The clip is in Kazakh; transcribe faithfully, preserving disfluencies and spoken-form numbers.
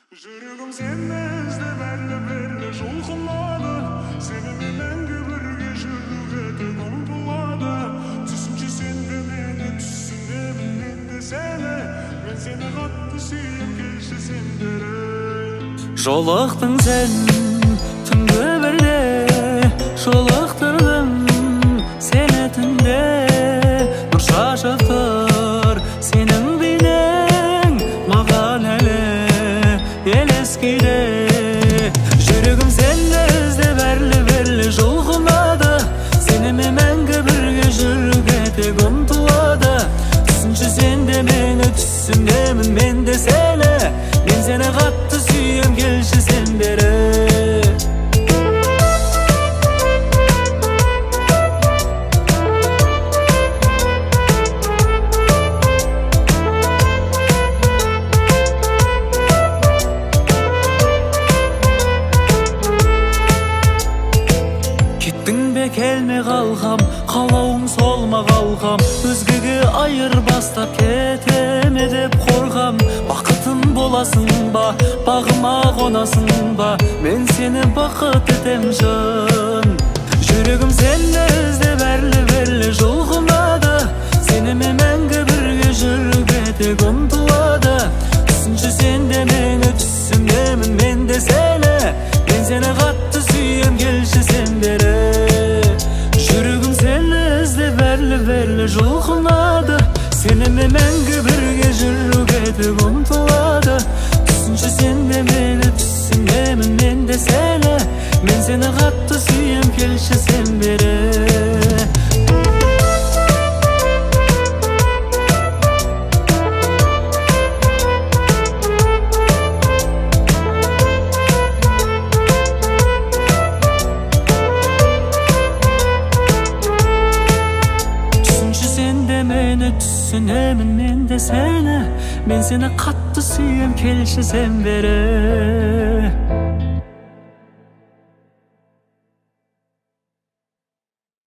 Жүрегім сені іздеп әрлі-берлі жұлқынады, сенімен бірге жүруге ұмтылады. Түсінші сен де мені, түсінемін мен де сені, мен сені қатты сүйем, келші сен бері. Жолықтың сен түнгі бірде, жолықтырдым сені түнде. Нұр шашып тұр сенің бейнең маған әлі елескейде. Жүрегім сені іздеп әрлі-берлі жұлқынады, сенімен мәңгі бірге жүруге тек ұмтылады. Түсінші сен де мені, түсінемін мен де сені, мен сені қатты сүйем, келші сен бері. Келме қалғам, қалауың солма қалғам, өзгеге айырбастап кетеме деп қорғам. Бақытым боласың ба, бағыма қонасың ба, мен сені бақыт етем жын. Жүрегім сені іздеп әрлі-берлі жұлқынады, сенімен мәңгі бірге жүруге тек ұмтылады. Түсінші сен де мені, түсінемін мен де сені, мен сені қатты сүйем, келші сен бері. Жүрегім сені іздеп әрлі-берлі жұлқынады, сенімен мәңгі бірге жүруге тек ұмтылады. Түсінші сен де мені, түсінемін мен де сені, мен сені қатты сүйем, келші сен бері. Түсінемін мен де сені, мен сені қатты сүйем, келші сен бері.